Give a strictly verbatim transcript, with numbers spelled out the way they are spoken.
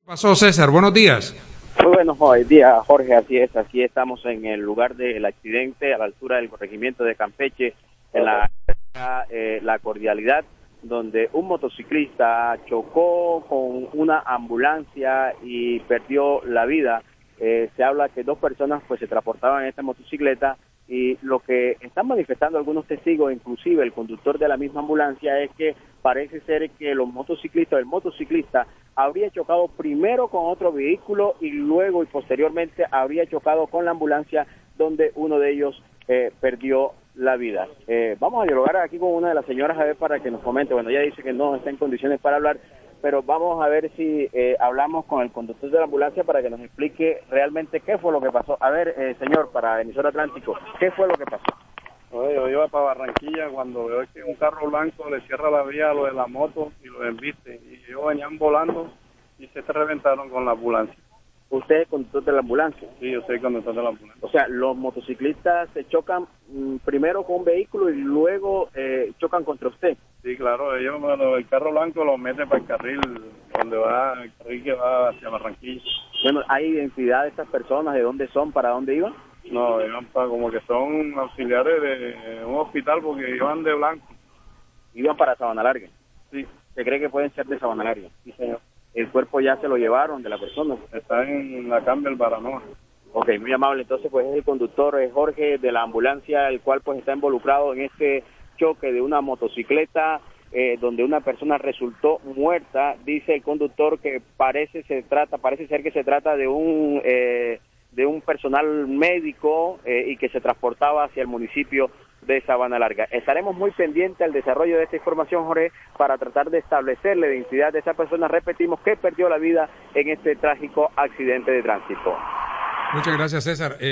Pasó César, buenos días. Muy buenos días, Jorge, así es, aquí estamos en el lugar del accidente, a la altura del corregimiento de Campeche, en la, eh, la Cordialidad, donde un motociclista chocó con una ambulancia y perdió la vida. Eh, se habla que dos personas pues se transportaban en esta motocicleta, y lo que están manifestando algunos testigos, inclusive el conductor de la misma ambulancia, es que parece ser que los motociclistas, el motociclista habría chocado primero con otro vehículo y luego y posteriormente habría chocado con la ambulancia, donde uno de ellos eh, perdió la vida. Eh, vamos a dialogar aquí con una de las señoras a ver para que nos comente. Bueno, ella dice que no está en condiciones para hablar, pero vamos a ver si eh, hablamos con el conductor de la ambulancia para que nos explique realmente qué fue lo que pasó. A ver, eh, señor, para Emisora Atlántico, ¿qué fue lo que pasó? Oye, yo iba para Barranquilla cuando veo que un carro blanco le cierra la vía a los de la moto y los embiste, y ellos venían volando y se reventaron con la ambulancia. ¿Usted es el conductor de la ambulancia? Sí, yo soy el conductor de la ambulancia. O sea, los motociclistas se chocan mmm, primero con un vehículo y luego eh, chocan contra usted. Sí, claro, ellos, bueno, el carro blanco lo mete para el carril donde va, el carril que va hacia Barranquilla. Bueno, ¿hay identidad de estas personas? ¿De dónde son? ¿Para dónde iban? No, iban para, como que son auxiliares de un hospital porque iban de blanco. ¿Iban para Sabana Larga? Sí. ¿Se cree que pueden ser de Sabana Larga? Sí, señor. ¿El cuerpo ya se lo llevaron de la persona? Está en la Campbell Baranoa. Ok, muy amable. Entonces, pues es el conductor eh, Jorge de la ambulancia, el cual pues está involucrado en este choque de una motocicleta eh, donde una persona resultó muerta. Dice el conductor que parece se trata, parece ser que se trata de un eh, de un personal médico eh, y que se transportaba hacia el municipio de Sabana Larga. Estaremos muy pendientes al desarrollo de esta información, Jorge, para tratar de establecer la identidad de esa persona, repetimos, que perdió la vida en este trágico accidente de tránsito. Muchas gracias, César. Eh...